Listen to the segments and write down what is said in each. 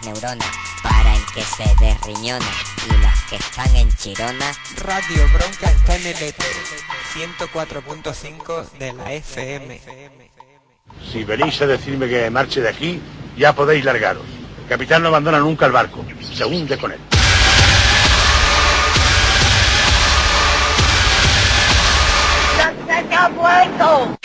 neuronas, para el que se desriñona y las que están en Chirona. Radio Bronca está en el éter, 104.5 de la FM. Si venís a decirme que marche de aquí, ya podéis largaros. El capitán no abandona nunca el barco, se hunde con él. ¡No se ha muerto!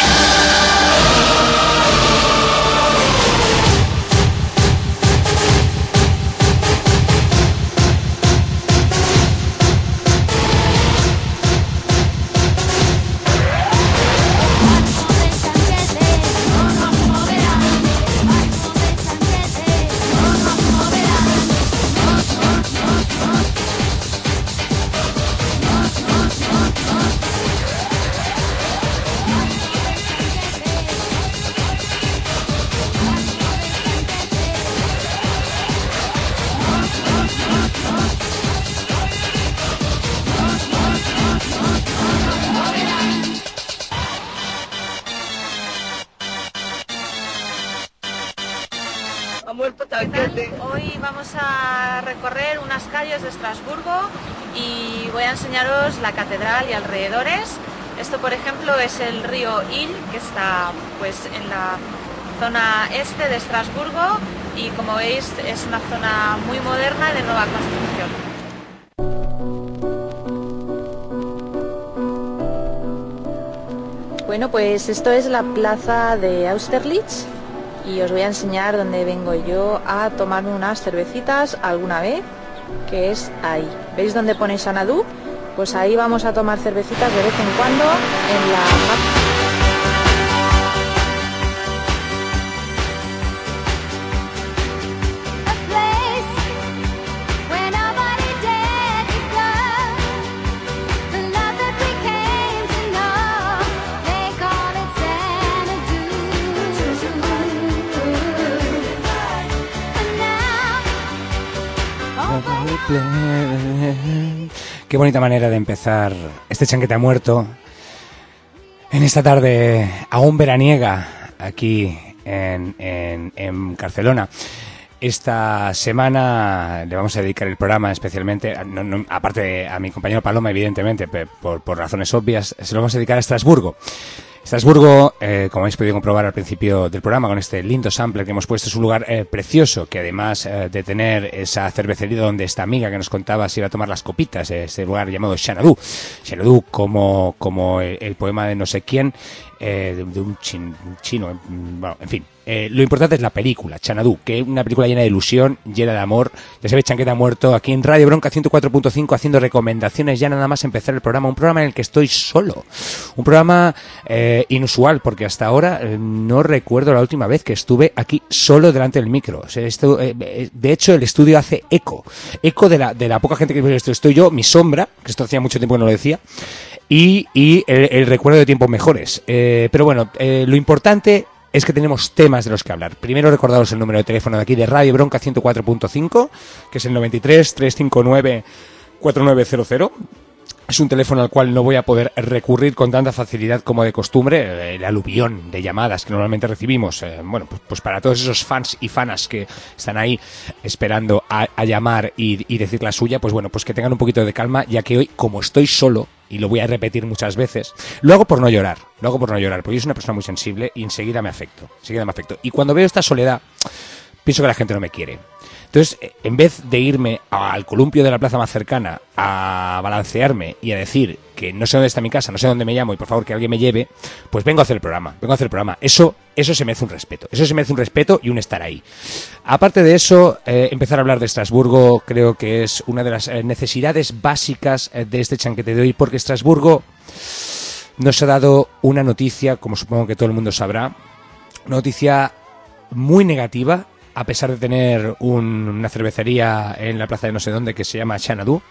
Hoy vamos a recorrer unas calles de Estrasburgo y voy a enseñaros la catedral y alrededores. Esto, por ejemplo, es el río Ill, que está pues en la zona este de Estrasburgo y, como veis, es una zona muy moderna de nueva construcción. Bueno, pues esto es la plaza de Austerlitz. Y os voy a enseñar dónde vengo yo a tomarme unas cervecitas alguna vez, que es ahí. ¿Veis dónde pone Xanadu? Pues ahí vamos a tomar cervecitas de vez en cuando en la... Qué bonita manera de empezar este chanquete a muerto en esta tarde aún veraniega aquí en Barcelona. Esta semana le vamos a dedicar el programa especialmente, aparte a mi compañero Paloma, evidentemente, por razones obvias, se lo vamos a dedicar a Estrasburgo. Estrasburgo, como habéis podido comprobar al principio del programa, con este lindo sampler que hemos puesto, es un lugar precioso, que además de tener esa cervecería donde esta amiga que nos contaba se iba a tomar las copitas, este lugar llamado Xanadu. Xanadu como el poema de no sé quién, de un chino, bueno, en fin. Lo importante es la película, Xanadu, que es una película llena de ilusión, llena de amor. Ya se ve Chanqueta muerto aquí en Radio Bronca 104.5 haciendo recomendaciones ya nada más empezar el programa. Un programa en el que estoy solo. Un programa inusual, porque hasta ahora no recuerdo la última vez que estuve aquí solo delante del micro. O sea, de hecho, el estudio hace eco de la poca gente que estoy yo, mi sombra, que esto hacía mucho tiempo que no lo decía, y el recuerdo de tiempos mejores. Pero bueno, lo importante es que tenemos temas de los que hablar. Primero, recordaros el número de teléfono de aquí de Radio Bronca 104.5, que es el 93 359 4900. Es un teléfono al cual no voy a poder recurrir con tanta facilidad como de costumbre. El aluvión de llamadas que normalmente recibimos, bueno, pues para todos esos fans y fanas que están ahí esperando a llamar y decir la suya, pues bueno, pues que tengan un poquito de calma, ya que hoy, como estoy solo, y lo voy a repetir muchas veces, lo hago por no llorar, porque yo soy una persona muy sensible y enseguida me afecto. Y cuando veo esta soledad, pienso que la gente no me quiere. Entonces, en vez de irme al columpio de la plaza más cercana a balancearme y a decir que no sé dónde está mi casa, no sé dónde me llamo y por favor que alguien me lleve, pues vengo a hacer el programa. Eso se merece un respeto y un estar ahí. Aparte de eso, empezar a hablar de Estrasburgo creo que es una de las necesidades básicas de este chanquete de hoy, porque Estrasburgo nos ha dado una noticia, como supongo que todo el mundo sabrá, una noticia muy negativa, a pesar de tener una cervecería en la plaza de no sé dónde que se llama Xanadu.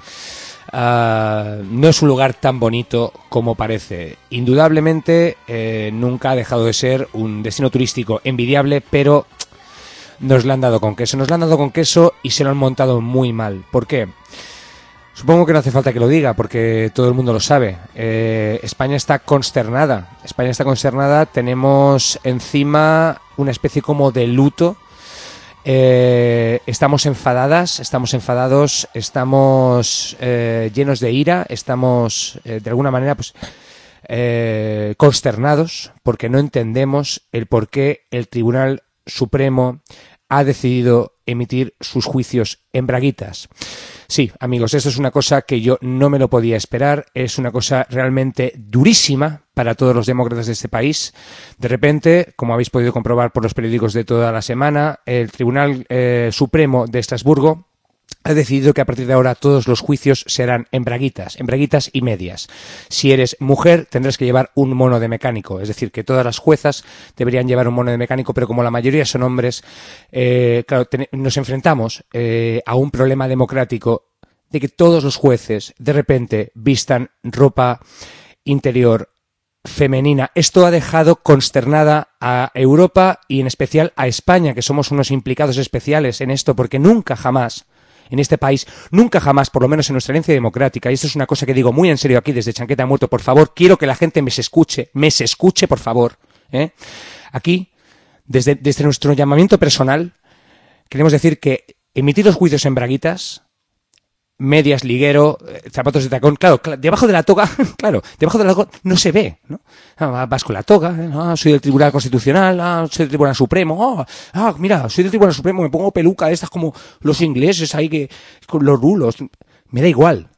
No es un lugar tan bonito como parece. Indudablemente nunca ha dejado de ser un destino turístico envidiable, pero nos la han dado con queso y se lo han montado muy mal. ¿Por qué? Supongo que no hace falta que lo diga, porque todo el mundo lo sabe. España está consternada. Tenemos encima una especie como de luto Estamos enfadadas, estamos enfadados, estamos llenos de ira, estamos de alguna manera pues consternados porque no entendemos el por qué el Tribunal Supremo ha decidido emitir sus juicios en braguitas. Sí, amigos, esto es una cosa que yo no me lo podía esperar, es una cosa realmente durísima para todos los demócratas de este país. De repente, como habéis podido comprobar por los periódicos de toda la semana, el Tribunal Supremo de Estrasburgo ha decidido que a partir de ahora todos los juicios serán en braguitas y medias. Si eres mujer, tendrás que llevar un mono de mecánico, es decir, que todas las juezas deberían llevar un mono de mecánico, pero como la mayoría son hombres, claro, nos enfrentamos a un problema democrático de que todos los jueces de repente vistan ropa interior femenina. Esto ha dejado consternada a Europa y en especial a España, que somos unos implicados especiales en esto, porque nunca jamás en este país, nunca jamás, por lo menos en nuestra herencia democrática, y esto es una cosa que digo muy en serio aquí desde Chanqueta Muerto, por favor, quiero que la gente me se escuche, por favor. Aquí, desde nuestro llamamiento personal, queremos decir que emitir los juicios en braguitas, medias, liguero, zapatos de tacón, claro, debajo de la toga, claro, debajo de la toga no se ve, ¿no? Vas con la toga, soy del Tribunal Constitucional, soy del Tribunal Supremo, mira, soy del Tribunal Supremo, me pongo peluca de estas como los ingleses ahí que con los rulos. Me da igual.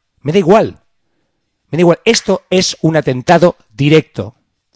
Esto es un atentado directo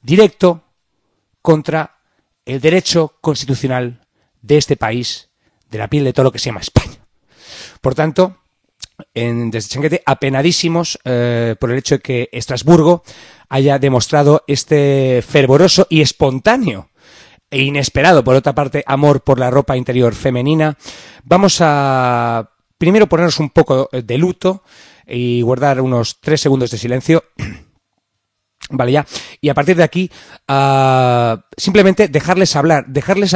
contra el derecho constitucional de este país, de la piel de todo lo que se llama España. Por tanto, desde Chanquete, apenadísimos por el hecho de que Estrasburgo haya demostrado este fervoroso y espontáneo e inesperado, por otra parte, amor por la ropa interior femenina. Vamos a primero ponernos un poco de luto y guardar unos 3 segundos de silencio. Vale, ya. Y a partir de aquí, simplemente dejarles hablar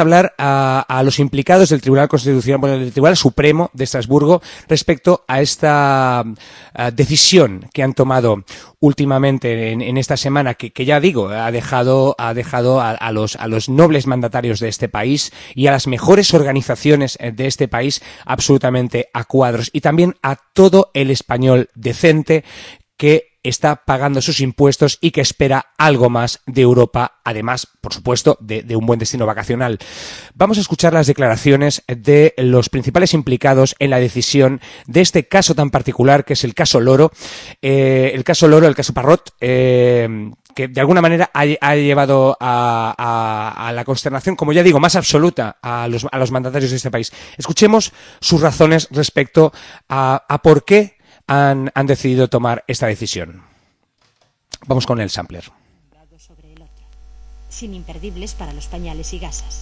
a los implicados del Tribunal Constitucional, del Tribunal Supremo de Estrasburgo, respecto a esta decisión que han tomado últimamente en esta semana, que ya digo, ha dejado a los nobles mandatarios de este país y a las mejores organizaciones de este país absolutamente a cuadros, y también a todo el español decente que está pagando sus impuestos y que espera algo más de Europa, además, por supuesto, de un buen destino vacacional. Vamos a escuchar las declaraciones de los principales implicados en la decisión de este caso tan particular, que es el caso Loro, el caso Parrot, que de alguna manera ha llevado a la consternación, como ya digo, más absoluta a los mandatarios de este país. Escuchemos sus razones respecto a por qué han decidido tomar esta decisión. Vamos con el sampler. Sobre el otro, sin imperdibles para los pañales y gasas.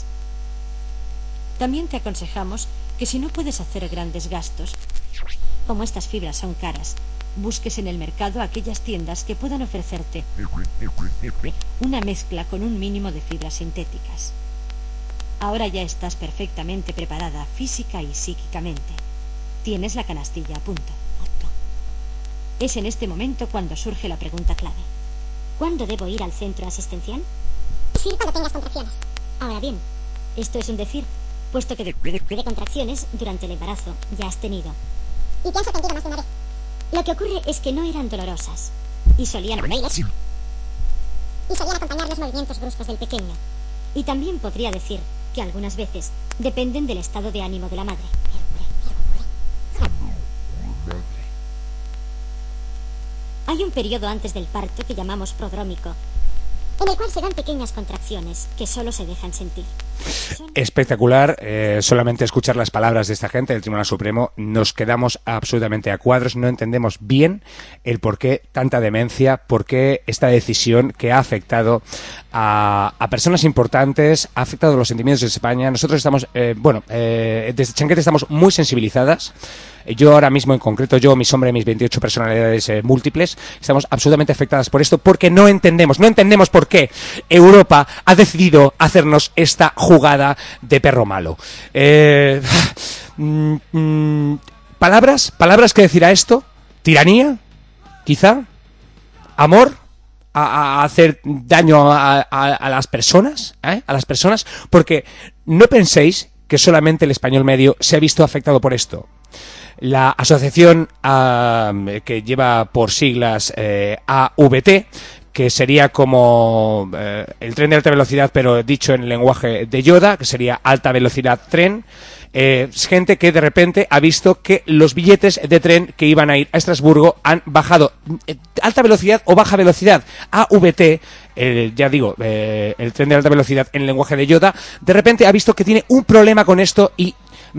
También te aconsejamos que si no puedes hacer grandes gastos, como estas fibras son caras, busques en el mercado aquellas tiendas que puedan ofrecerte una mezcla con un mínimo de fibras sintéticas. Ahora ya estás perfectamente preparada física y psíquicamente. Tienes la canastilla a punto. Es en este momento cuando surge la pregunta clave. ¿Cuándo debo ir al centro asistencial? Sí, cuando tengas contracciones. Ahora bien, esto es un decir, puesto que de contracciones durante el embarazo ya has tenido. ¿Y te han sorprendido más de una vez? Lo que ocurre es que no eran dolorosas y solían acompañar los movimientos bruscos del pequeño. Y también podría decir que algunas veces dependen del estado de ánimo de la madre. Hay un periodo antes del parto que llamamos prodrómico, en el cual se dan pequeñas contracciones que solo se dejan sentir. Espectacular, solamente escuchar las palabras de esta gente del Tribunal Supremo nos quedamos absolutamente a cuadros, no entendemos bien el por qué tanta demencia, por qué esta decisión que ha afectado a personas importantes, ha afectado los sentimientos de España. Nosotros estamos, desde Chanquete estamos muy sensibilizadas. Yo ahora mismo en concreto, mis 28 personalidades múltiples, estamos absolutamente afectadas por esto porque no entendemos por qué Europa ha decidido hacernos esta jugada de perro malo. ¿Palabras que decir a esto? ¿Tiranía? ¿Quizá? ¿Amor? ¿A hacer daño a las personas? ¿A las personas? Porque no penséis que solamente el español medio se ha visto afectado por esto. La asociación que lleva por siglas AVT, que sería como el tren de alta velocidad, pero dicho en el lenguaje de Yoda, que sería alta velocidad tren. Es gente que de repente ha visto que los billetes de tren que iban a ir a Estrasburgo han bajado. Alta velocidad o baja velocidad. AVT, ya digo, el tren de alta velocidad en el lenguaje de Yoda, de repente ha visto que tiene un problema con esto y...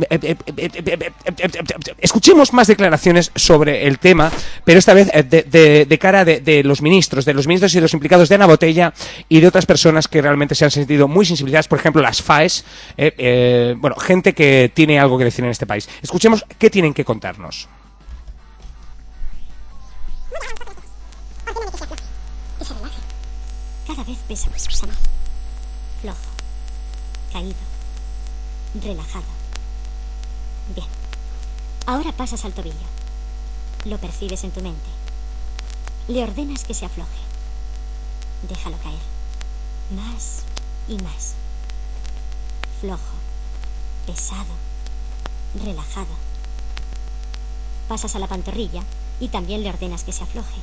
escuchemos más declaraciones sobre el tema, pero esta vez de cara de los ministros y de los implicados de Ana Botella y de otras personas que realmente se han sentido muy sensibilizadas, por ejemplo las FAES, bueno, gente que tiene algo que decir en este país. Escuchemos qué tienen que contarnos. Cada vez pesa más. Flojo, caído, relajado. Bien. Ahora pasas al tobillo. Lo percibes en tu mente. Le ordenas que se afloje. Déjalo caer. Más y más. Flojo, pesado, relajado. Pasas a la pantorrilla y también le ordenas que se afloje.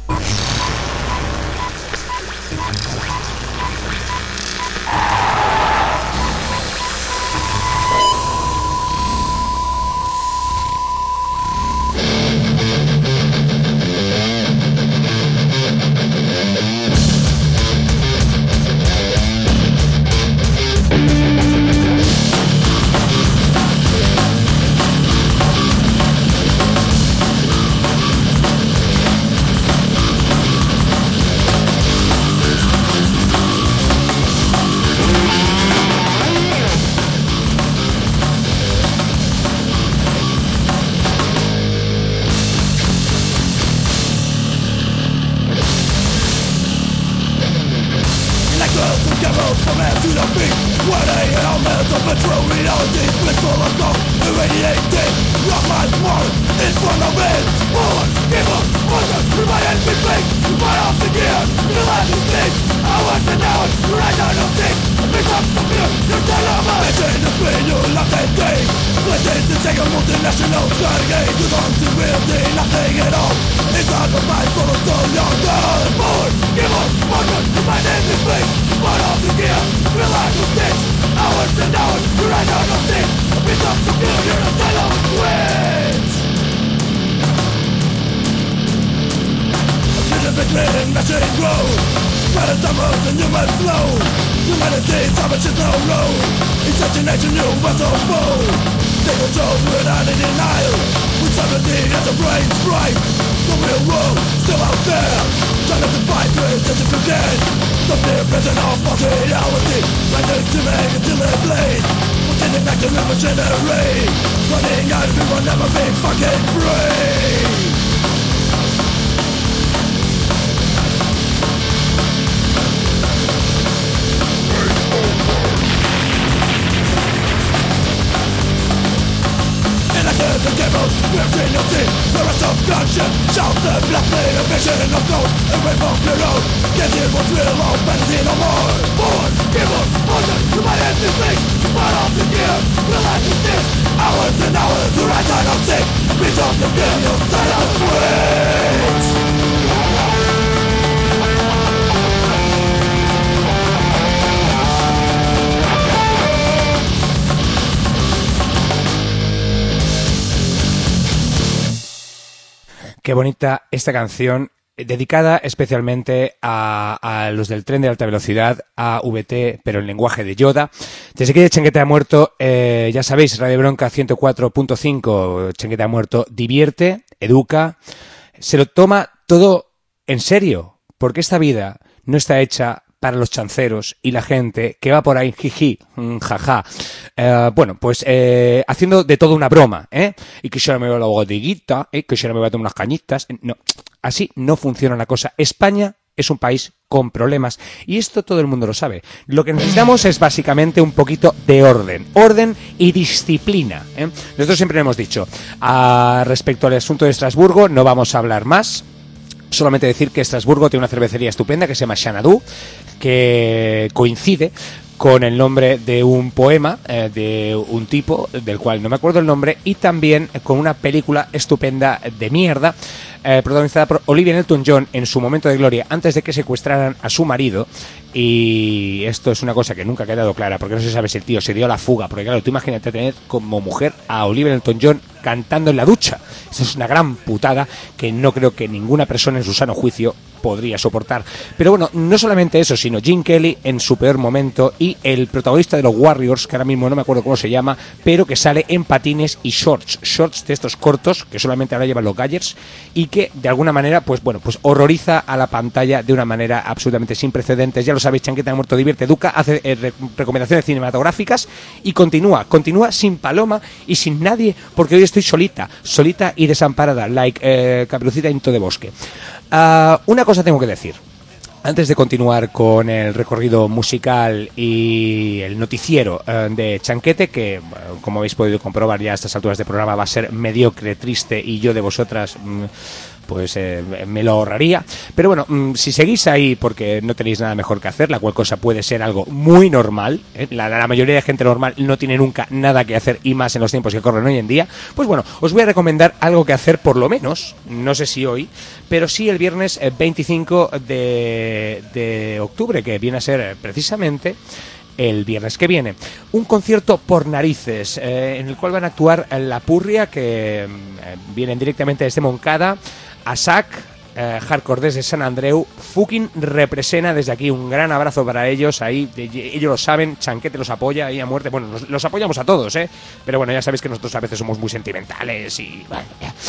Qué bonita esta canción, dedicada especialmente a los del tren de alta velocidad, a VT, pero en lenguaje de Yoda. Desde aquí de Chengueta Muerto, ya sabéis, Radio Bronca 104.5, Chengueta Muerto divierte, educa, se lo toma todo en serio, porque esta vida no está hecha para los chanceros y la gente que va por ahí, jiji, jaja. Bueno, pues haciendo de todo una broma, y que yo no me veo la botiguita, que yo no me voy a tomar unas cañitas. No, así no funciona la cosa. España es un país con problemas y esto todo el mundo lo sabe. Lo que necesitamos es básicamente un poquito de orden y disciplina. Nosotros siempre hemos dicho, respecto al asunto de Estrasburgo, no vamos a hablar más. Solamente decir que Estrasburgo tiene una cervecería estupenda que se llama Xanadu, que coincide con el nombre de un poema de un tipo del cual no me acuerdo el nombre, y también con una película estupenda de mierda protagonizada por Olivia Newton-John en su momento de gloria antes de que secuestraran a su marido. Y esto es una cosa que nunca ha quedado clara, porque no se sabe si el tío se dio a la fuga, porque claro, tú imagínate tener como mujer a Olivia Newton-John cantando en la ducha. Eso es una gran putada que no creo que ninguna persona en su sano juicio podría soportar. Pero bueno, no solamente eso, sino Gene Kelly en su peor momento, y el protagonista de los Warriors, que ahora mismo no me acuerdo cómo se llama, pero que sale en patines y shorts de estos cortos, que solamente ahora llevan los Gadgets, y que de alguna manera, pues bueno, pues horroriza a la pantalla de una manera absolutamente sin precedentes. Ya lo sabéis, Chanqueta de Muerto divierte, educa, hace recomendaciones cinematográficas y continúa sin Paloma y sin nadie, porque hoy estoy solita y desamparada, like Caperucita Into the Bosque. Una cosa tengo que decir antes de continuar con el recorrido musical y el noticiero de Chanquete, que como habéis podido comprobar ya a estas alturas de programa va a ser mediocre, triste, y yo de vosotras pues me lo ahorraría. Pero bueno, si seguís ahí porque no tenéis nada mejor que hacer, la cual cosa puede ser algo muy normal, la mayoría de gente normal no tiene nunca nada que hacer, y más en los tiempos que corren hoy en día, pues bueno, os voy a recomendar algo que hacer por lo menos, no sé si hoy, pero sí el viernes 25 de octubre, que viene a ser precisamente el viernes que viene. Un concierto por narices, en el cual van a actuar La Purria, que vienen directamente desde Moncada, ASAC, Hardcore desde San Andreu, Fucking representa desde aquí, un gran abrazo para ellos, ahí ellos lo saben, Chanquete los apoya ahí a muerte, bueno, los apoyamos a todos, pero bueno, ya sabéis que nosotros a veces somos muy sentimentales y bueno,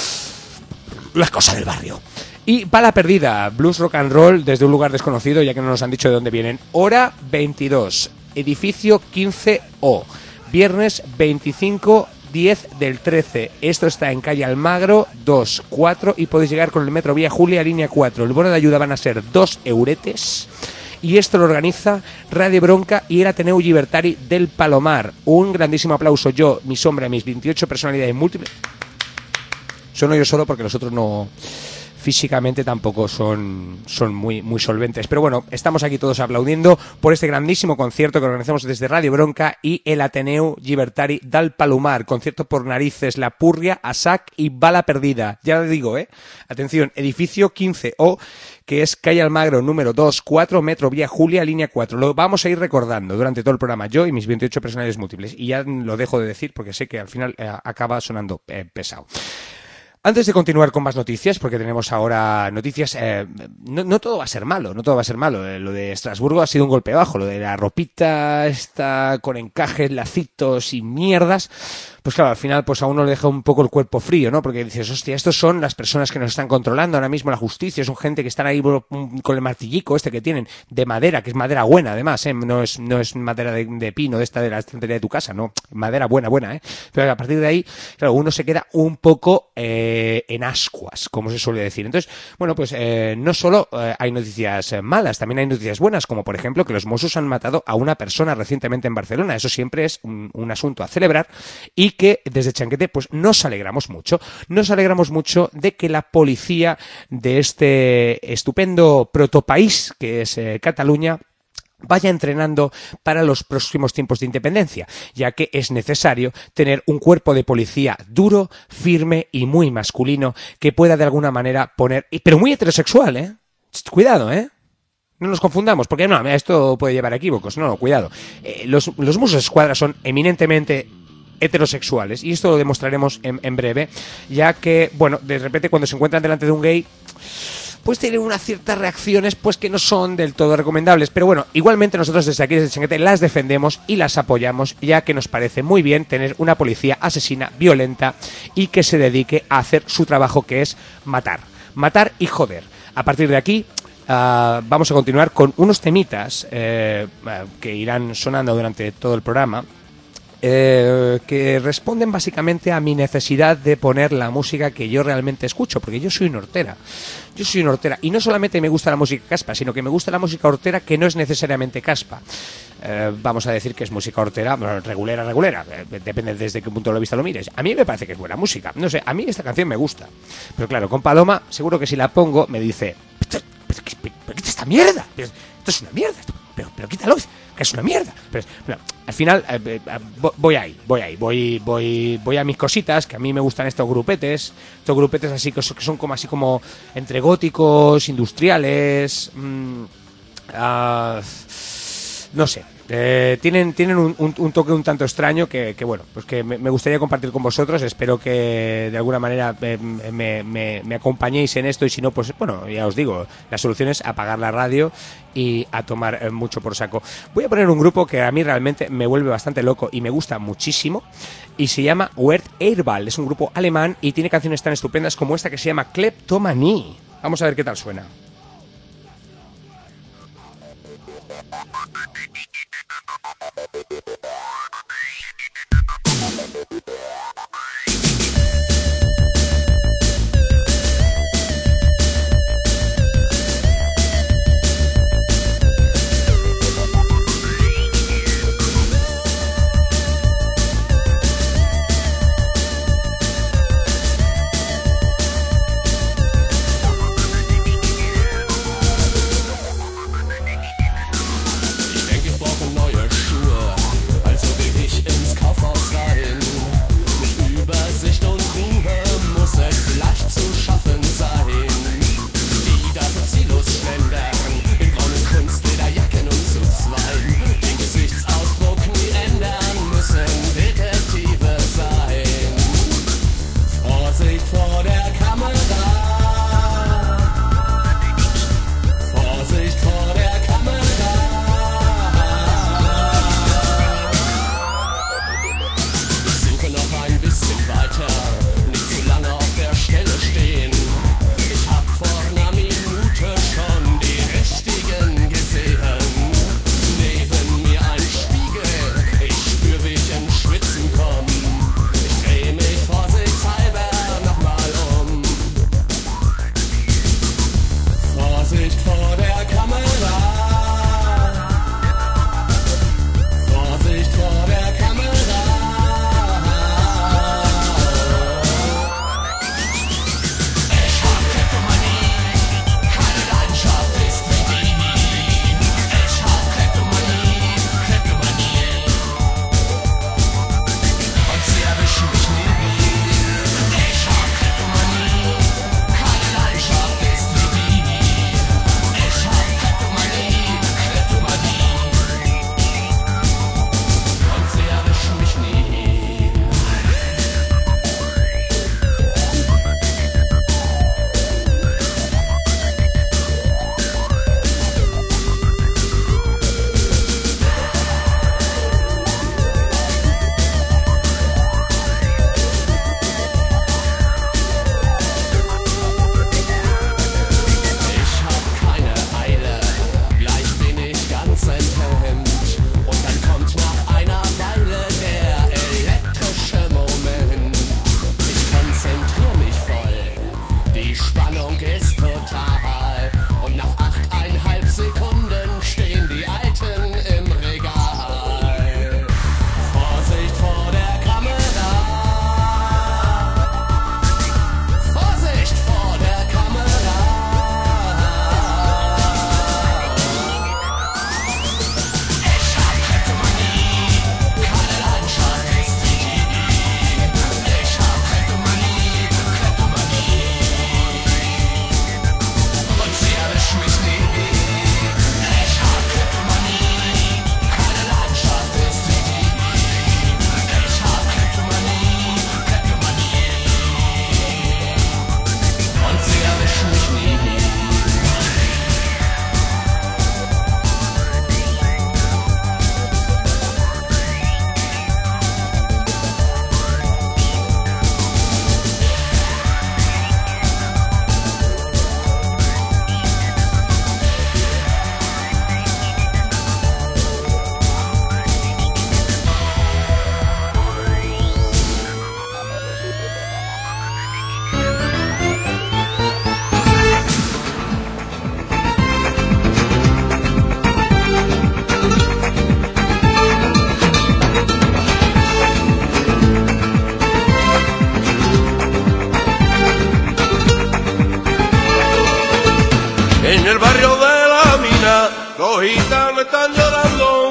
las cosas del barrio. Y Bala Perdida, blues rock and roll desde un lugar desconocido, ya que no nos han dicho de dónde vienen. Hora 22, edificio 15O, viernes 25 10 del 13. Esto está en calle Almagro 2-4 y podéis llegar con el metro Vía Julia, línea 4. El bono de ayuda van a ser 2 euretes. Y esto lo organiza Radio Bronca y el Ateneu Llibertari del Palomar. Un grandísimo aplauso, yo, mi sombra, mis 28 personalidades múltiples. Sueno yo solo porque los otros no... físicamente tampoco son muy solventes. Pero bueno, estamos aquí todos aplaudiendo por este grandísimo concierto que organizamos desde Radio Bronca y el Ateneu Llibertari del Palomar. Concierto por narices, La Purria, ASAC y Bala Perdida. Ya lo digo, atención, edificio 15O, que es calle Almagro número 2-4, metro Vía Julia, línea 4. Lo vamos a ir recordando durante todo el programa, yo y mis 28 personalidades múltiples. Y ya lo dejo de decir porque sé que al final acaba sonando pesado. Antes de continuar con más noticias, porque tenemos ahora noticias, no todo va a ser malo, lo de Estrasburgo ha sido un golpe bajo, lo de la ropita esta con encajes, lacitos y mierdas, pues claro, al final pues a uno le deja un poco el cuerpo frío, ¿no? Porque dices, hostia, estos son las personas que nos están controlando ahora mismo la justicia, son gente que están ahí con el martillico este que tienen, de madera, que es madera buena además, no es madera de pino, de esta de la estantería de tu casa, no, madera buena, pero a partir de ahí, claro, uno se queda un poco en ascuas, como se suele decir. Entonces, bueno, pues no solo hay noticias malas, también hay noticias buenas, como por ejemplo que los Mossos han matado a una persona recientemente en Barcelona. Eso siempre es un asunto a celebrar, y que desde Chanquete pues nos alegramos mucho de que la policía de este estupendo protopaís que es Cataluña vaya entrenando para los próximos tiempos de independencia, ya que es necesario tener un cuerpo de policía duro, firme y muy masculino que pueda de alguna manera poner... pero muy heterosexual, Cuidado, no nos confundamos, porque no, esto puede llevar a equívocos. No, cuidado. Los Mossos d'Esquadra son eminentemente heterosexuales, y esto lo demostraremos en breve, ya que, bueno, de repente cuando se encuentran delante de un gay, pues tienen unas ciertas reacciones pues que no son del todo recomendables, pero bueno, igualmente nosotros desde aquí, desde Chanquete, las defendemos y las apoyamos, ya que nos parece muy bien tener una policía asesina, violenta y que se dedique a hacer su trabajo, que es matar y joder. A partir de aquí vamos a continuar con unos temitas que irán sonando durante todo el programa, que responden básicamente a mi necesidad de poner la música que yo realmente escucho, porque yo soy nortera, y no solamente me gusta la música caspa, sino que me gusta la música hortera que no es necesariamente caspa. Vamos a decir que es música hortera, regulera, depende desde qué punto de vista lo mires. A mí me parece que es buena música, no sé, a mí esta canción me gusta, pero claro, con Paloma seguro que si la pongo me dice, pero ¿qué es esta mierda? Esto es una mierda, pero quítalo. que es una mierda. Pero, al final voy a mis cositas, que a mí me gustan estos grupetes así que son como así como entre góticos, industriales, no sé. Tienen un toque un tanto extraño que bueno, pues que me gustaría compartir con vosotros. Espero que de alguna manera me acompañéis en esto, y si no, pues bueno, ya os digo, la solución es apagar la radio y a tomar mucho por saco. Voy a poner un grupo que a mí realmente me vuelve bastante loco y me gusta muchísimo, y se llama Wert Airball. Es un grupo alemán y tiene canciones tan estupendas como esta que se llama Kleptomanie. Vamos a ver qué tal suena. En el barrio de la mina, los gitanos están llorando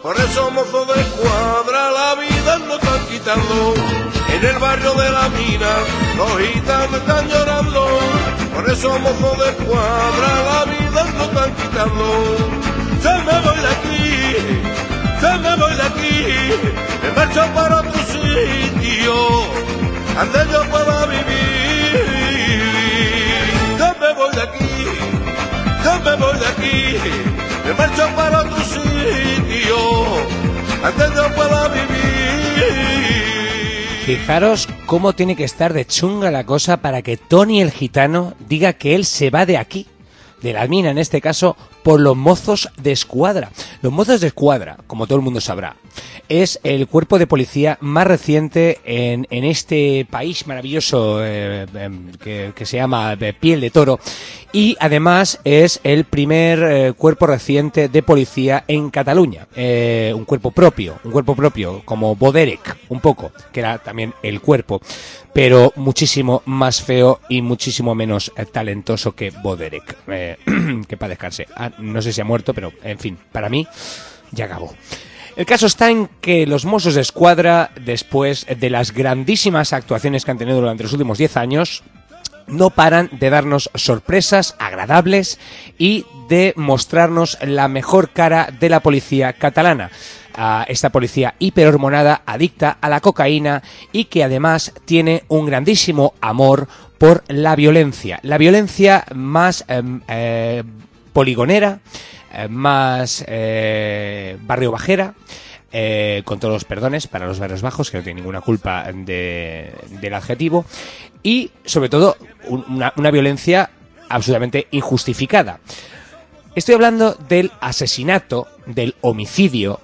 Por eso mozo de escuadra la vida no están quitando. En el barrio de la mina los gitanos están llorando. Por eso mozo de escuadra la vida no están quitando. Se me voy de aquí, se me voy de aquí, me marcho para otro sitio, donde yo pueda vivir. Se me voy de aquí, se me voy de aquí, me marcho para otro sitio, donde yo pueda vivir. Fijaros cómo tiene que estar de chunga la cosa para que Tony el gitano diga que él se va de aquí, de la mina en este caso, por los mozos de escuadra. Los mozos de escuadra, como todo el mundo sabrá, es el cuerpo de policía más reciente en este país maravilloso que se llama Piel de Toro, y además es el primer cuerpo reciente de policía en Cataluña, un cuerpo propio, como Boderek, un poco, que era también el cuerpo, pero muchísimo más feo y muchísimo menos talentoso que Boderek, que para descansar. No sé si ha muerto, pero en fin, para mí ya acabó. El caso está en que los Mossos de Escuadra, después de las grandísimas actuaciones que han tenido durante los últimos 10 años, no paran de darnos sorpresas agradables y de mostrarnos la mejor cara de la policía catalana. A esta policía hiperhormonada, adicta a la cocaína y que además tiene un grandísimo amor por la violencia más poligonera, más barrio bajera, con todos los perdones para los barrios bajos, que no tienen ninguna culpa del adjetivo, y sobre todo una violencia absolutamente injustificada. Estoy hablando del asesinato, del homicidio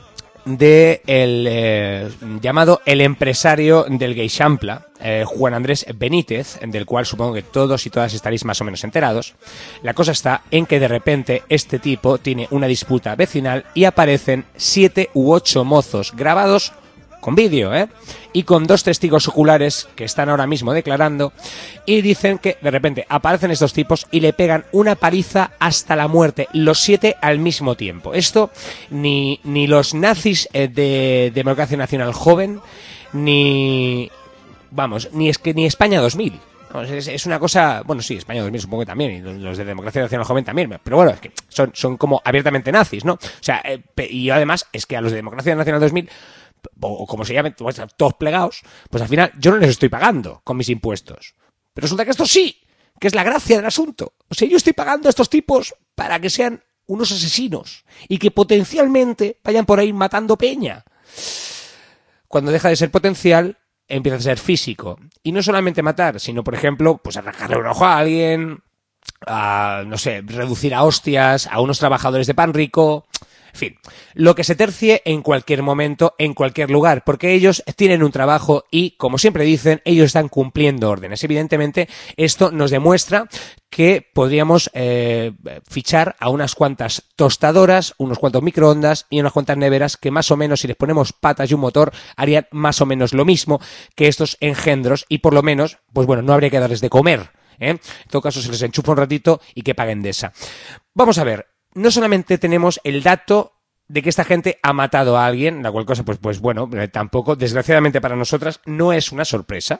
llamado el empresario del Geixampla, Juan Andrés Benítez, del cual supongo que todos y todas estaréis más o menos enterados. La cosa está en que de repente este tipo tiene una disputa vecinal y aparecen 7 u 8 mozos grabados con vídeo, y con 2 testigos oculares que están ahora mismo declarando, y dicen que de repente aparecen estos tipos y le pegan una paliza hasta la muerte, los 7 al mismo tiempo. Esto ni los nazis de Democracia Nacional Joven, ni España 2000. Es una cosa, bueno, sí, España 2000 supongo que también, y los de Democracia Nacional Joven también, pero bueno, es que son como abiertamente nazis, ¿no? O sea, y además es que a los de Democracia Nacional 2000, o como se llamen, todos plegados, pues al final yo no les estoy pagando con mis impuestos. Pero resulta que esto sí, que es la gracia del asunto. O sea, yo estoy pagando a estos tipos para que sean unos asesinos y que potencialmente vayan por ahí matando peña. Cuando deja de ser potencial, empieza a ser físico. Y no solamente matar, sino, por ejemplo, pues arrancarle un ojo a alguien, no sé, reducir a hostias a unos trabajadores de pan rico. En fin, lo que se tercie en cualquier momento, en cualquier lugar, porque ellos tienen un trabajo y, como siempre dicen, ellos están cumpliendo órdenes. Evidentemente, esto nos demuestra que podríamos fichar a unas cuantas tostadoras, unos cuantos microondas y unas cuantas neveras que más o menos, si les ponemos patas y un motor, harían más o menos lo mismo que estos engendros y por lo menos, pues bueno, no habría que darles de comer, En todo caso, se les enchufa un ratito y que paguen de esa. Vamos a ver. No solamente tenemos el dato de que esta gente ha matado a alguien, la cual cosa, pues bueno, tampoco, desgraciadamente para nosotras, no es una sorpresa,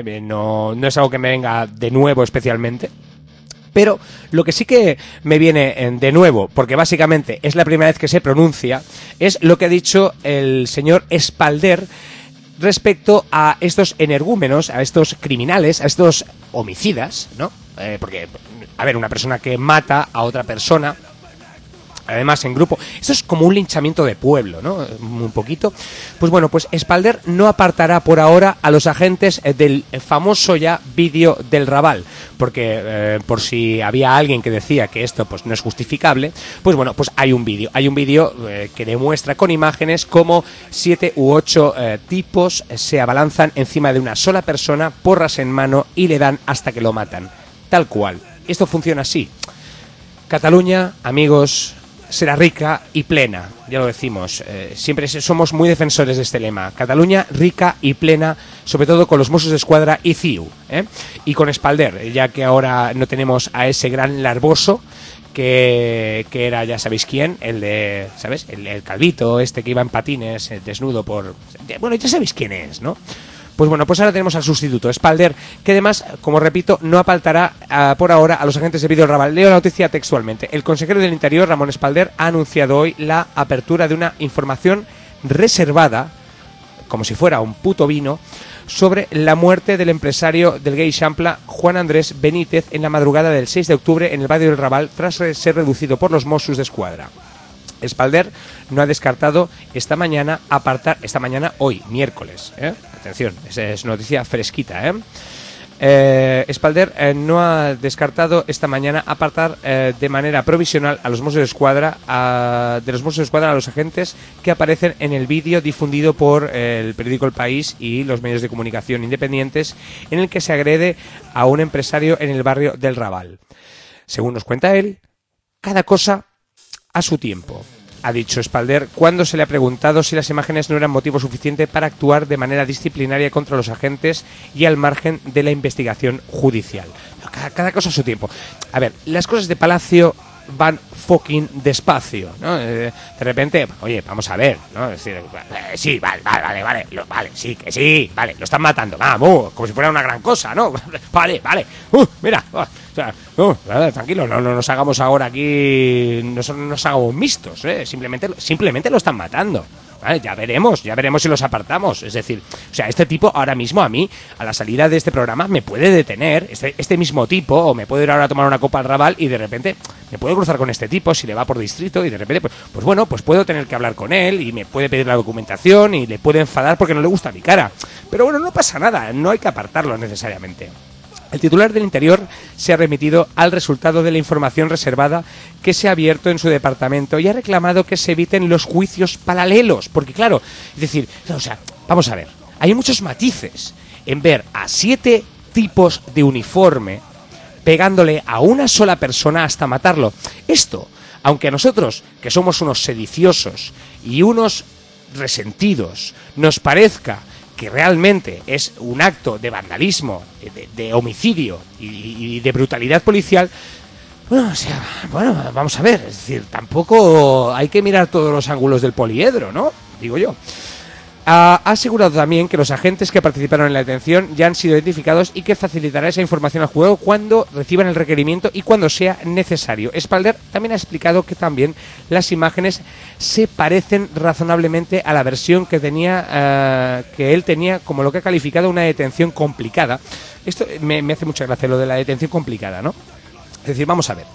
no es algo que me venga de nuevo especialmente, pero lo que sí que me viene de nuevo, porque básicamente es la primera vez que se pronuncia, es lo que ha dicho el señor Espalder respecto a estos energúmenos, a estos criminales, a estos homicidas, ¿no? Porque, a ver, una persona que mata a otra persona, además en grupo, esto es como un linchamiento de pueblo, ¿no? Un poquito. Pues bueno, pues Espalder no apartará por ahora a los agentes del famoso ya vídeo del Raval, porque por si había alguien que decía que esto pues no es justificable, pues bueno, pues hay un vídeo que demuestra con imágenes cómo 7 u 8 tipos se abalanzan encima de una sola persona, porras en mano, y le dan hasta que lo matan. Tal cual. Esto funciona así. Cataluña, amigos, será rica y plena, ya lo decimos, siempre somos muy defensores de este lema. Cataluña rica y plena, sobre todo con los Mossos de Escuadra y CIU, y con Espalder, ya que ahora no tenemos a ese gran larboso que era, ya sabéis quién, el de, ¿sabes? El calvito este que iba en patines, desnudo por... Bueno, ya sabéis quién es, ¿no? Pues bueno, pues ahora tenemos al sustituto, Espalder, que además, como repito, no apartará por ahora a los agentes de Vídeo del Raval. Leo la noticia textualmente. El consejero del Interior, Ramón Espalder, ha anunciado hoy la apertura de una información reservada, como si fuera un puto vino, sobre la muerte del empresario del Gay Xampla, Juan Andrés Benítez, en la madrugada del 6 de octubre en el barrio del Raval, tras ser reducido por los Mossos d'Esquadra. Espalder no ha descartado esta mañana hoy, miércoles, atención, es noticia fresquita, Espalder no ha descartado esta mañana apartar de manera provisional a los Mossos d'Esquadra a los agentes que aparecen en el vídeo difundido por el periódico El País y los medios de comunicación independientes, en el que se agrede a un empresario en el barrio del Raval. Según nos cuenta él, cada cosa a su tiempo, ha dicho Espalder cuando se le ha preguntado si las imágenes no eran motivo suficiente para actuar de manera disciplinaria contra los agentes y al margen de la investigación judicial. Cada cosa a su tiempo. A ver, las cosas de Palacio van fucking despacio, ¿no? De repente, oye, vamos a ver, ¿no? Es decir, sí, vale, sí, que sí, vale, lo están matando, vamos, como si fuera una gran cosa, ¿no? Vale, mira, o sea, tranquilo, no nos hagamos ahora aquí, no nos hagamos mixtos, simplemente lo están matando. Vale, ya veremos si los apartamos. Es decir, o sea, este tipo ahora mismo a mí, a la salida de este programa, me puede detener, este mismo tipo, o me puedo ir ahora a tomar una copa al Raval y de repente me puedo cruzar con este tipo si le va por distrito y de repente, pues bueno, pues puedo tener que hablar con él y me puede pedir la documentación y le puede enfadar porque no le gusta mi cara. Pero bueno, no pasa nada, no hay que apartarlo necesariamente. El titular del Interior se ha remitido al resultado de la información reservada que se ha abierto en su departamento y ha reclamado que se eviten los juicios paralelos. Porque claro, es decir, o sea, vamos a ver, hay muchos matices en ver a 7 tipos de uniforme pegándole a una sola persona hasta matarlo. Esto, aunque a nosotros, que somos unos sediciosos y unos resentidos, nos parezca que realmente es un acto de vandalismo, de homicidio y de brutalidad policial, bueno, vamos a ver, es decir, tampoco hay que mirar todos los ángulos del poliedro, ¿no? Digo yo. Ha asegurado también que los agentes que participaron en la detención ya han sido identificados y que facilitará esa información al juzgado cuando reciban el requerimiento y cuando sea necesario. Espalder también ha explicado que también las imágenes se parecen razonablemente a la versión que él tenía como lo que ha calificado una detención complicada. Esto me hace mucha gracia, lo de la detención complicada, ¿no? Es decir, vamos a ver.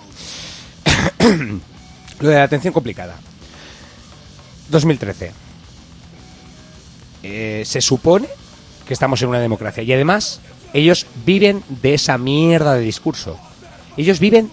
Lo de la detención complicada. 2013. Se supone que estamos en una democracia y además ellos viven de esa mierda de discurso. Ellos viven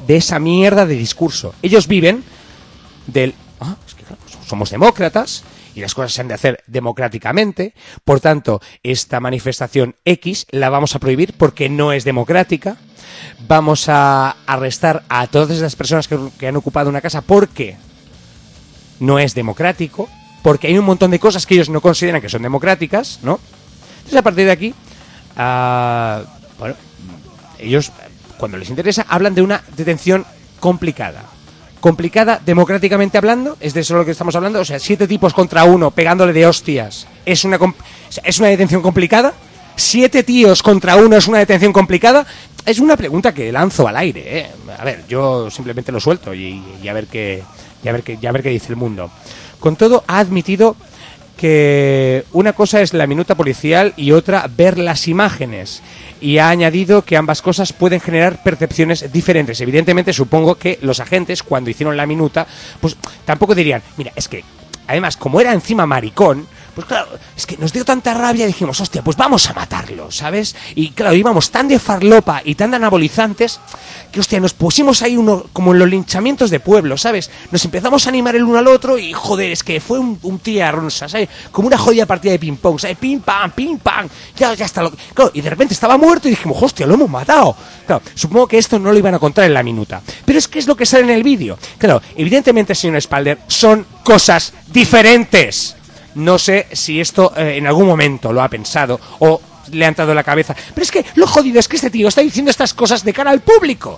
del... es que claro, somos demócratas y las cosas se han de hacer democráticamente. Por tanto, esta manifestación X la vamos a prohibir porque no es democrática. Vamos a arrestar a todas esas personas que han ocupado una casa porque no es democrático. Porque hay un montón de cosas que ellos no consideran que son democráticas, ¿no? Entonces, a partir de aquí, bueno, ellos, cuando les interesa, hablan de una detención complicada. Complicada democráticamente hablando, es de eso lo que estamos hablando. O sea, 7 tipos contra 1 pegándole de hostias. ¿Es una detención complicada? 7 tíos contra 1 es una detención complicada. Es una pregunta que lanzo al aire, ¿eh? A ver, yo simplemente lo suelto y a ver qué dice el mundo. Con todo, ha admitido que una cosa es la minuta policial y otra ver las imágenes. Y ha añadido que ambas cosas pueden generar percepciones diferentes. Evidentemente, supongo que los agentes, cuando hicieron la minuta, pues tampoco dirían, mira, es que, además, como era encima maricón, pues claro, es que nos dio tanta rabia y dijimos, hostia, pues vamos a matarlo, ¿sabes? Y claro, íbamos tan de farlopa y tan de anabolizantes que, hostia, nos pusimos ahí uno como en los linchamientos de pueblo, ¿sabes? Nos empezamos a animar el uno al otro y, joder, es que fue un tía-ronsa, ¿sabes? Como una jodida partida de ping-pong, ¿sabes? Pim-pam, ya está. Claro, y de repente estaba muerto y dijimos, hostia, lo hemos matado. Claro, supongo que esto no lo iban a contar en la minuta. Pero es que es lo que sale en el vídeo. Claro, evidentemente, señor Espalder, son cosas diferentes. No sé si esto en algún momento lo ha pensado o le ha entrado en la cabeza. Pero es que lo jodido es que este tío está diciendo estas cosas de cara al público.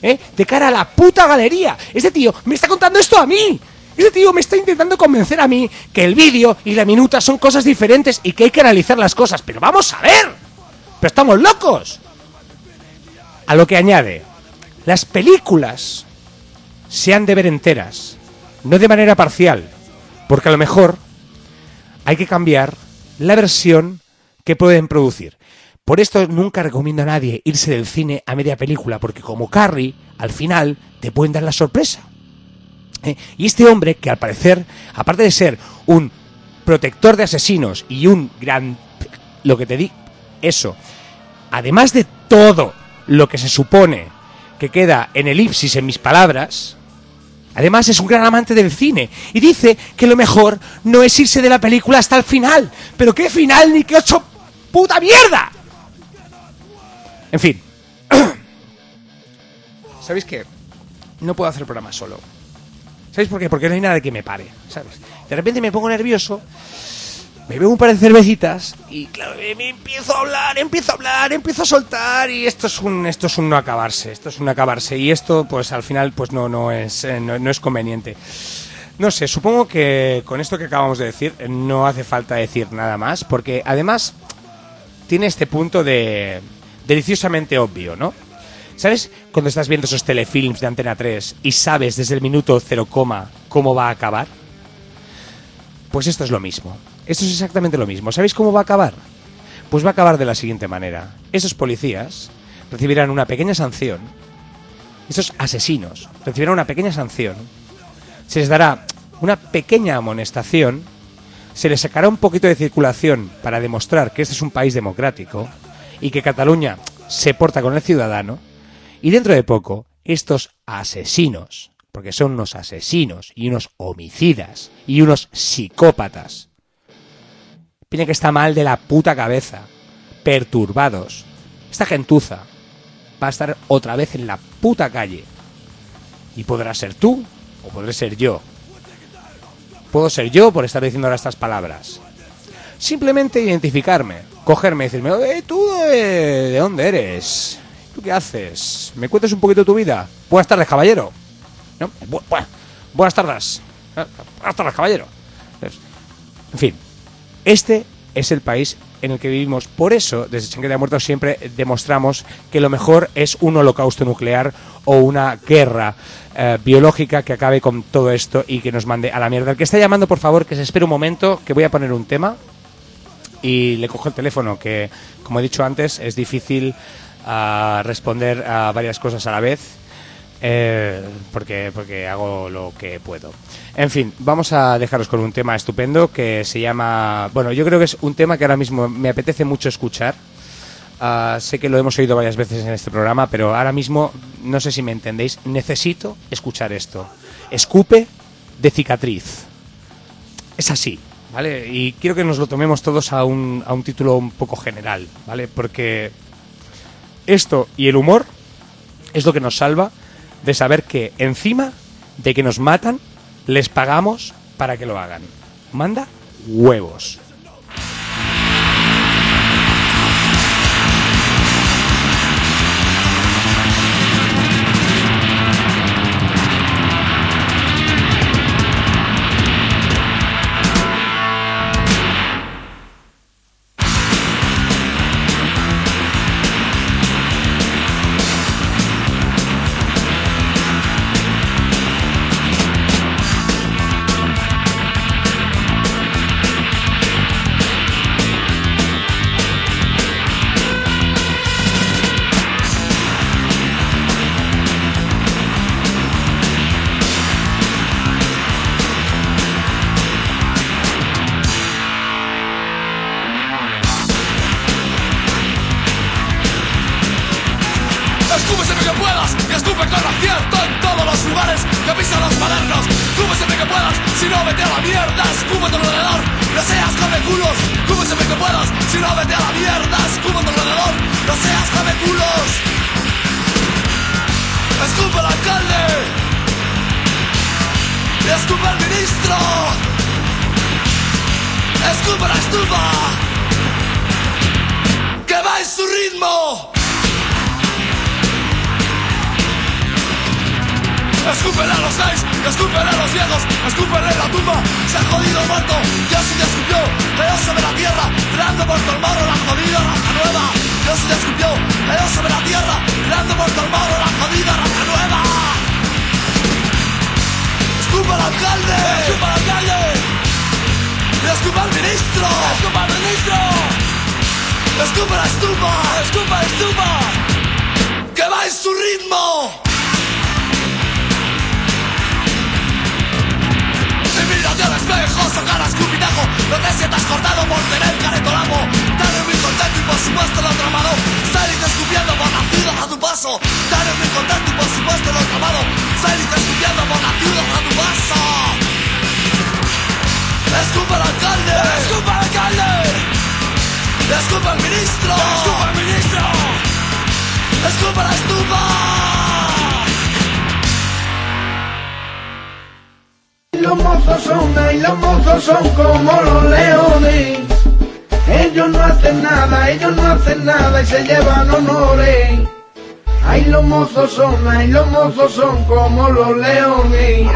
de cara a la puta galería. Este tío me está contando esto a mí. Este tío me está intentando convencer a mí que el vídeo y la minuta son cosas diferentes y que hay que analizar las cosas. Pero vamos a ver. Pero estamos locos. A lo que añade, las películas se han de ver enteras, no de manera parcial, porque a lo mejor hay que cambiar la versión que pueden producir. Por esto nunca recomiendo a nadie irse del cine a media película, porque como Carrie, al final te pueden dar la sorpresa. Y este hombre, que al parecer, aparte de ser un protector de asesinos y un gran... lo que te di... eso, además de todo lo que se supone que queda en elipsis en mis palabras, además es un gran amante del cine y dice que lo mejor no es irse de la película hasta el final. ¿Pero qué final ni qué ocho puta mierda? En fin. ¿Sabéis qué? No puedo hacer el programa solo. ¿Sabéis por qué? Porque no hay nada que me pare, ¿sabes? De repente me pongo nervioso, me bebo un par de cervecitas y claro, me empiezo a hablar, empiezo a soltar y esto es un no acabarse, y esto pues al final pues no es conveniente. No sé, supongo que con esto que acabamos de decir no hace falta decir nada más, porque además tiene este punto de deliciosamente obvio, ¿no? ¿Sabes cuando estás viendo esos telefilms de Antena 3 y sabes desde el minuto 0, cómo va a acabar? Pues esto es lo mismo. Esto es exactamente lo mismo. ¿Sabéis cómo va a acabar? Pues va a acabar de la siguiente manera. Esos policías recibirán una pequeña sanción. Esos asesinos recibirán una pequeña sanción. Se les dará una pequeña amonestación. Se les sacará un poquito de circulación para demostrar que este es un país democrático y que Cataluña se porta con el ciudadano. Y dentro de poco, estos asesinos, porque son unos asesinos y unos homicidas y unos psicópatas, tienen que estar mal de la puta cabeza, perturbados. Esta gentuza va a estar otra vez en la puta calle. Y podrá ser tú o podré ser yo. Puedo ser yo por estar diciendo ahora estas palabras. Simplemente identificarme, cogerme y decirme, ¿tú de dónde eres? ¿Tú qué haces? ¿Me cuentas un poquito de tu vida? Buenas tardes, caballero. ¿No? Buenas tardes. Buenas tardes, caballero. En fin, este es el país en el que vivimos. Por eso, desde Chanquete Muertos siempre demostramos que lo mejor es un holocausto nuclear o una guerra biológica que acabe con todo esto y que nos mande a la mierda. El que está llamando, por favor, que se espere un momento, que voy a poner un tema y le cojo el teléfono, que, como he dicho antes, es difícil responder a varias cosas a la vez, porque hago lo que puedo. En fin, vamos a dejaros con un tema estupendo que se llama... Bueno, yo creo que es un tema que ahora mismo me apetece mucho escuchar. Sé que lo hemos oído varias veces en este programa, pero ahora mismo, no sé si me entendéis, necesito escuchar esto. Escupe de cicatriz. Es así, ¿vale? Y quiero que nos lo tomemos todos a un título un poco general, ¿vale? Porque esto y el humor es lo que nos salva de saber que encima de que nos matan, les pagamos para que lo hagan. Manda huevos. Escúpele a los gays, escúpele a los viejos, escúpele en la tumba. Se ha jodido el muerto, Dios sí te escupió. Dios sobre la tierra, tirando por todo el morro la jodida raza nueva. Dios sí te escupió, Dios sobre la tierra, tirando por todo el morro la jodida raza nueva. Escupa al alcalde, escupa al alcalde. Escupa al ministro, escupa al ministro. Escupa la estupa, escupa la estupa. Que va en su ritmo. Mírate al espejo, saca la escupitajo. No te sientas cortado por tener caretolamo. Dale muy contento y por supuesto el otro amado. Salid escupiendo por la ciudad a tu paso. Dale muy contento y por supuesto el otro amado. Salid escupiendo por la ciudad a tu paso. Escupa al alcalde, escupa al alcalde. Escupa al ministro, escupa al ministro. Escupa la estupa. Los mozos son como los leones. Ellos no hacen nada y se llevan honores. Ay, los mozos son como los leones.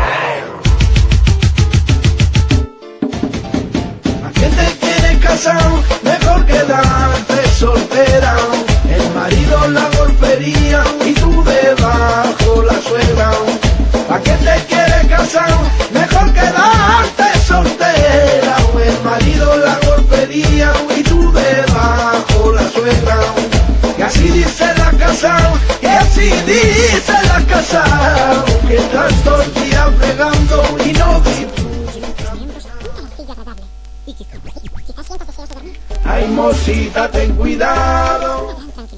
¿A quién te quieres casar? Mejor quedarte soltera. El marido la golpería y tú debajo la suegra. ¿A quién te quieres casar? Mejor quedarte soltera. El marido la golpería y tú debajo la suegra. Y así dice la casa, y así dice la casa. Que estás todo el día fregando y no ay, mosita, ten cuidado.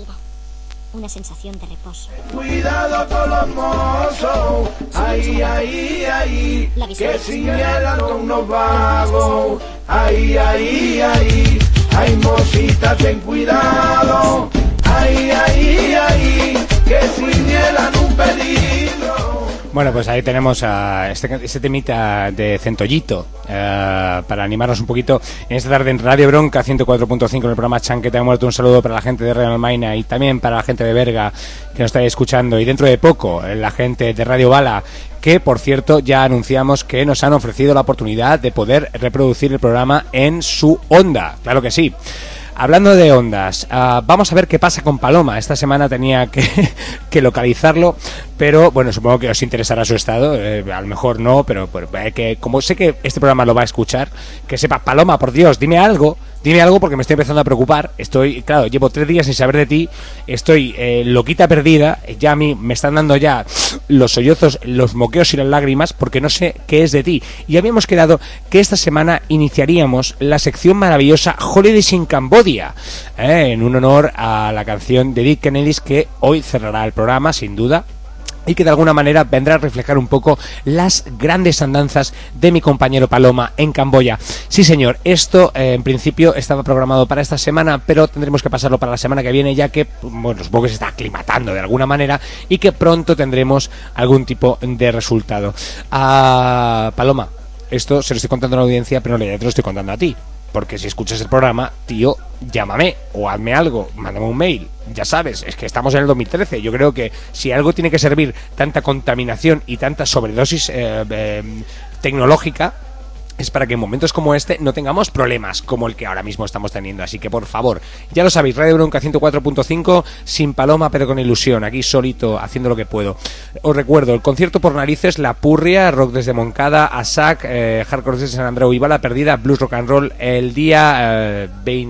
Una sensación de reposo. Cuidado con los mozos. Ay, ay, ay. Que señalan con unos vagos. Ay, ay, ay. Ay, mosita, ten cuidado. Ay, ay, ay. Que señalan un peligro. Bueno, pues ahí tenemos a este temita de Centollito para animarnos un poquito en esta tarde en Radio Bronca 104.5 en el programa Chanquete ha muerto. Un saludo para la gente de Radio Almaina y también para la gente de Berga que nos está escuchando, y dentro de poco la gente de Radio Bala, que por cierto ya anunciamos que nos han ofrecido la oportunidad de poder reproducir el programa en su onda. Claro que sí. Hablando de ondas, vamos a ver qué pasa con Paloma. Esta semana tenía que localizarlo, pero bueno, supongo que os interesará su estado. A lo mejor no, pero que como sé que este programa lo va a escuchar, que sepa, Paloma, por Dios, dime algo porque me estoy empezando a preocupar. Claro, llevo 3 días sin saber de ti, estoy loquita perdida, ya a mí me están dando ya los sollozos, los moqueos y las lágrimas porque no sé qué es de ti. Y habíamos quedado que esta semana iniciaríamos la sección maravillosa Holidays in Cambodia, en un honor a la canción de Dick Kennedy, que hoy cerrará el programa sin duda, y que de alguna manera vendrá a reflejar un poco las grandes andanzas de mi compañero Paloma en Camboya. Sí, señor, esto en principio estaba programado para esta semana, pero tendremos que pasarlo para la semana que viene, ya que, bueno, supongo que se está aclimatando de alguna manera y que pronto tendremos algún tipo de resultado. Paloma, esto se lo estoy contando a la audiencia, pero en realidad te lo estoy contando a ti. Porque si escuchas el programa, tío, llámame o hazme algo, mándame un mail. Ya sabes, es que estamos en el 2013. Yo creo que si algo tiene que servir tanta contaminación y tanta sobredosis tecnológica, es para que en momentos como este no tengamos problemas como el que ahora mismo estamos teniendo. Así que por favor, ya lo sabéis, Radio Bronca 104.5, sin Paloma pero con ilusión, aquí solito haciendo lo que puedo. Os recuerdo, el concierto por narices, La Purria, Rock desde Moncada, Asac, Hardcore desde San Andreu y Bala Perdida, Blues Rock and Roll, el día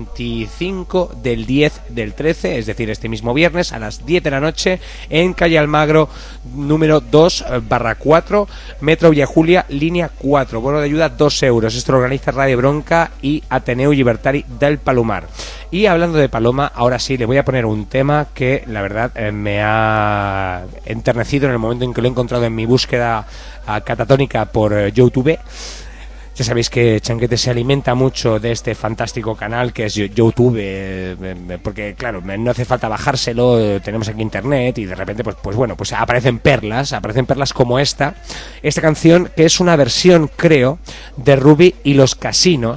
25 del 10 del 13, es decir, este mismo viernes a las 10 de la noche en calle Almagro, número 2/4, Metro Villa Julia, línea 4, bono de ayuda 2 euros. Esto lo organiza Radio Bronca y Ateneu Libertari del Palomar. Y hablando de Paloma, ahora sí le voy a poner un tema que la verdad me ha enternecido en el momento en que lo he encontrado en mi búsqueda catatónica por YouTube. Ya sabéis que Chanquete se alimenta mucho de este fantástico canal que es YouTube, porque claro, no hace falta bajárselo, tenemos aquí internet y de repente pues bueno, pues aparecen perlas como esta canción que es una versión, creo, de Ruby y los Casinos,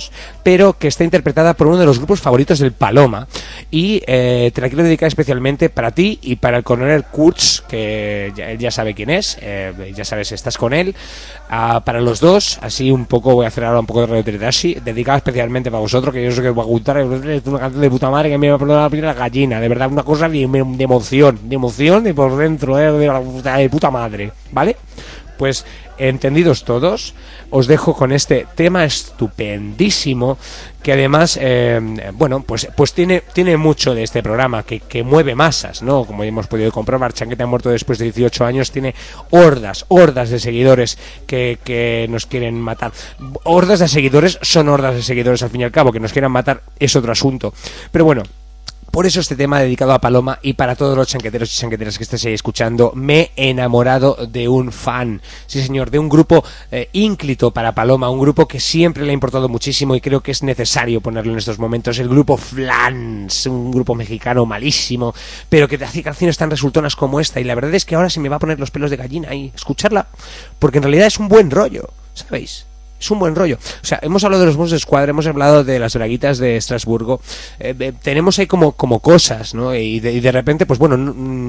pero que está interpretada por uno de los grupos favoritos del Paloma, y te la quiero dedicar especialmente para ti y para el coronel Kurtz, que él ya sabe quién es, ya sabes, estás con él, para los dos, así un poco, voy a hacer ahora un poco de retrotrashi, dedicada especialmente para vosotros, que yo sé que os va a gustar, es una canción de puta madre que me va a poner la piel de la gallina, de verdad, una cosa de emoción de por dentro, de puta madre, ¿vale? Pues entendidos todos, os dejo con este tema estupendísimo que además, bueno, pues tiene mucho de este programa que mueve masas, ¿no? Como hemos podido comprobar, Chanquete Muerto después de 18 años tiene hordas de seguidores que nos quieren matar. Hordas de seguidores son hordas de seguidores al fin y al cabo, que nos quieran matar es otro asunto. Pero bueno, por eso este tema dedicado a Paloma y para todos los chanqueteros y chanqueteras que estéis ahí escuchando. Me he enamorado de un fan, sí señor, de un grupo ínclito para Paloma, un grupo que siempre le ha importado muchísimo y creo que es necesario ponerlo en estos momentos, el grupo Flans, un grupo mexicano malísimo, pero que te hace canciones tan resultonas como esta, y la verdad es que ahora se me va a poner los pelos de gallina ahí escucharla, porque en realidad es un buen rollo, ¿sabéis? Es un buen rollo. O sea, hemos hablado de los Mossos de Escuadra, hemos hablado de las Draguitas de Estrasburgo, tenemos ahí como cosas, ¿no? Y de repente, pues bueno,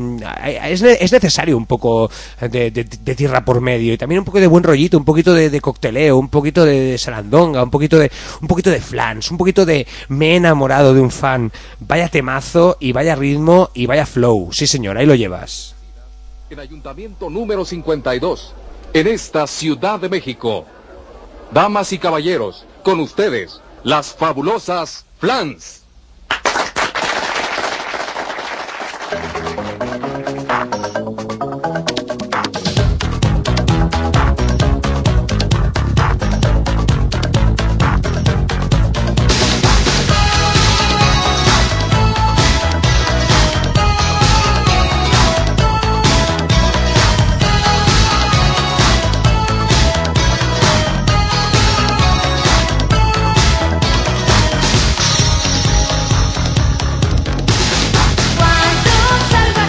es necesario un poco de tierra por medio, y también un poco de buen rollito, un poquito de cocteleo, un poquito de sarandonga, un poquito de flans, un poquito de me he enamorado de un fan. Vaya temazo y vaya ritmo y vaya flow. Sí señor, ahí lo llevas. En Ayuntamiento número 52, en esta Ciudad de México. Damas y caballeros, con ustedes, las fabulosas Flans. Cuando salga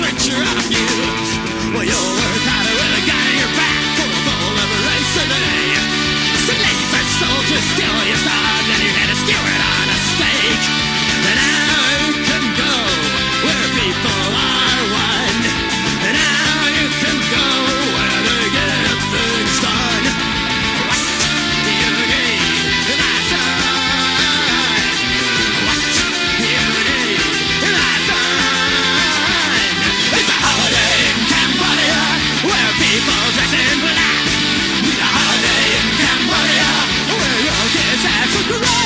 picture of you. Well, you'll work harder with a gun in your back for a full liberation day. Some lazy soldiers steal your son and your head is skewered on a stake. And now you can go where people are one. And now you can go where they get things done. What do you need, my son? What do you need, my son? It's a holiday in Cambodia where people dress in black. It's a holiday in Cambodia where your kids have to grow.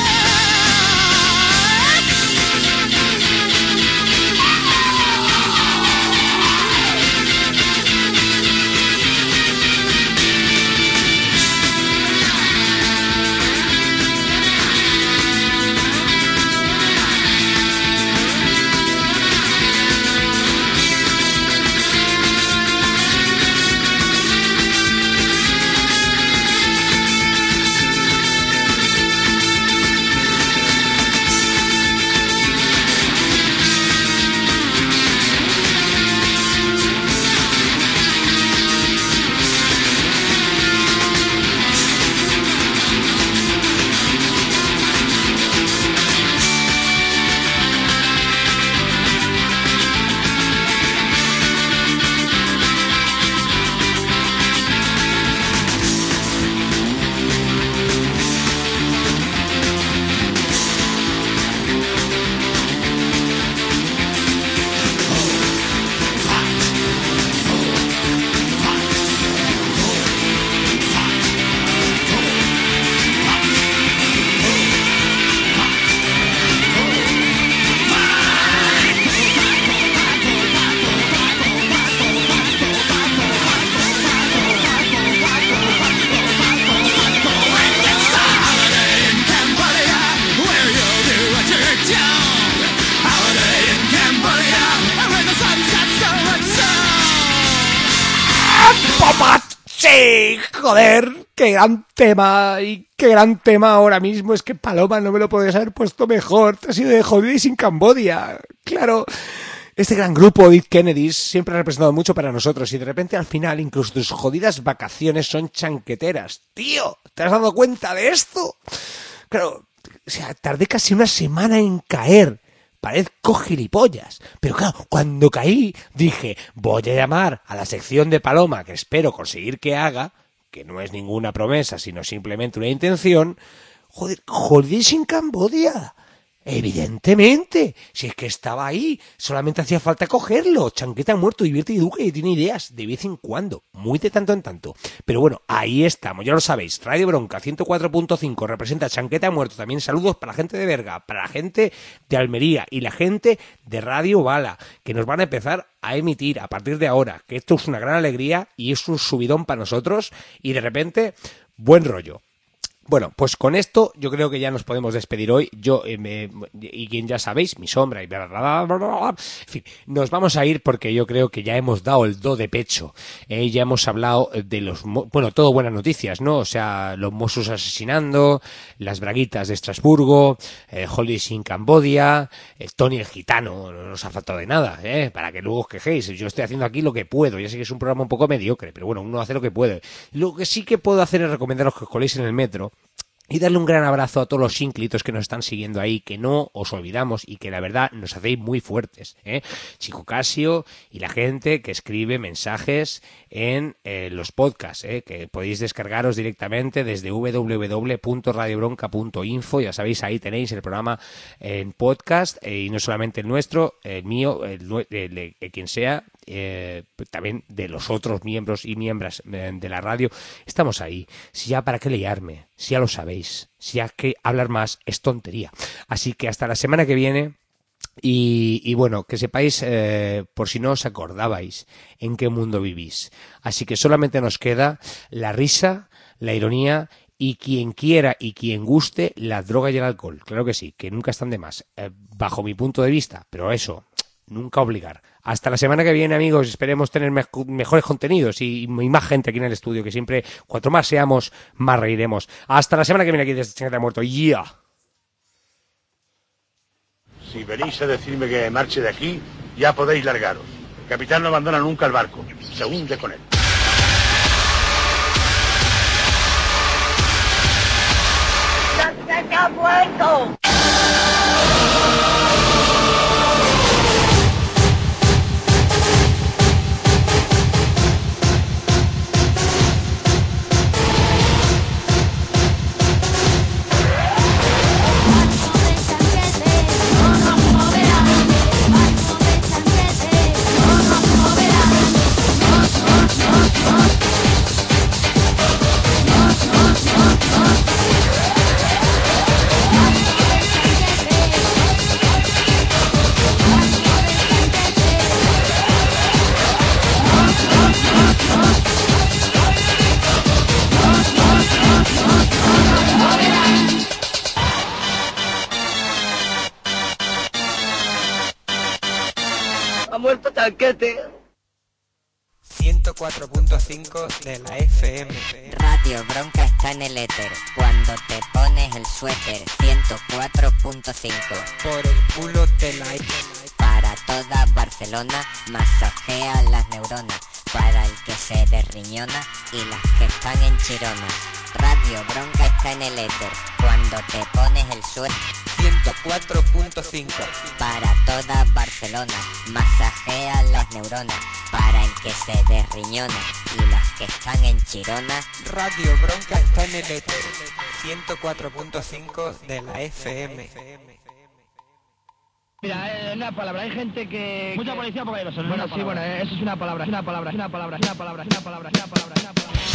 Sí, joder, qué gran tema, y qué gran tema ahora mismo. Es que Paloma no me lo podías haber puesto mejor. Te has ido de Holidays in Cambodia. Claro, este gran grupo, Dead Kennedys, siempre ha representado mucho para nosotros y de repente al final incluso tus jodidas vacaciones son chanqueteras. Tío, ¿te has dado cuenta de esto? Claro, o sea, tardé casi una semana en caer. Parezco gilipollas. Pero claro, cuando caí, dije, voy a llamar a la sección de Paloma, que espero conseguir que haga, que no es ninguna promesa, sino simplemente una intención. Joder, Holidays in Cambodia. Evidentemente, si es que estaba ahí, solamente hacía falta cogerlo. Chanqueta muerto, divierte y duque y tiene ideas de vez en cuando, muy de tanto en tanto. Pero bueno, ahí estamos, ya lo sabéis. Radio Bronca 104.5 representa Chanqueta muerto. También saludos para la gente de Berga, para la gente de Almería y la gente de Radio Bala, que nos van a empezar a emitir a partir de ahora, que esto es una gran alegría y es un subidón para nosotros y de repente, buen rollo. Bueno, pues con esto yo creo que ya nos podemos despedir hoy. Yo y quien ya sabéis, mi sombra y bla, bla, bla, bla, bla. En fin, nos vamos a ir porque yo creo que ya hemos dado el do de pecho. Ya hemos hablado de los... Bueno, todo buenas noticias, ¿no? O sea, los Mossos asesinando, las braguitas de Estrasburgo, Holidays in Cambodia, Tony el Gitano, no nos ha faltado de nada, para que luego os quejéis. Yo estoy haciendo aquí lo que puedo. Ya sé que es un programa un poco mediocre, pero bueno, uno hace lo que puede. Lo que sí que puedo hacer es recomendaros que os coléis en el metro y darle un gran abrazo a todos los sínclitos que nos están siguiendo ahí, que no os olvidamos y que la verdad nos hacéis muy fuertes, Chico Casio y la gente que escribe mensajes en los podcasts, que podéis descargaros directamente desde www.radiobronca.info. Ya sabéis, ahí tenéis el programa en podcast, y no solamente el nuestro, el mío, el de quien sea, también de los otros miembros y miembros de la radio. Estamos ahí. Si ya para qué liarme, si ya lo sabéis, si ya que hablar más es tontería. Así que hasta la semana que viene. Y bueno, que sepáis, por si no os acordabais, en qué mundo vivís. Así que solamente nos queda la risa, la ironía y quien quiera y quien guste la droga y el alcohol. Claro que sí, que nunca están de más, bajo mi punto de vista, pero eso, nunca obligar. Hasta la semana que viene, amigos. Esperemos tener mejores contenidos y más gente aquí en el estudio, que siempre, cuanto más seamos, más reiremos. Hasta la semana que viene aquí desde Chanqueta Muerto. ¡Ya! Si venís a decirme que me marche de aquí, ya podéis largaros. El capitán no abandona nunca el barco. Se hunde con él. ¡Se ha muerto! Ha muerto Tanquete. 104.5 de la FM. Radio Bronca está en el éter. Cuando te pones el suéter. 104.5. Por el culo de la Para toda Barcelona, masajea las neuronas. Para el que se derriñona y las que están en Chirona. Radio Bronca está en el éter. Cuando te pones el suéter. 104.5. Para toda Barcelona, masajea las neuronas. Para el que se derriñona y las que están en Chirona. Radio Bronca está en el éter. 104.5 de la FM. Mira, una palabra, hay gente que... Mucha policía porque hay los... Bueno, sí, bueno, eso es una palabra, es una palabra, es una palabra, es una palabra, es una palabra, es una palabra, es una palabra.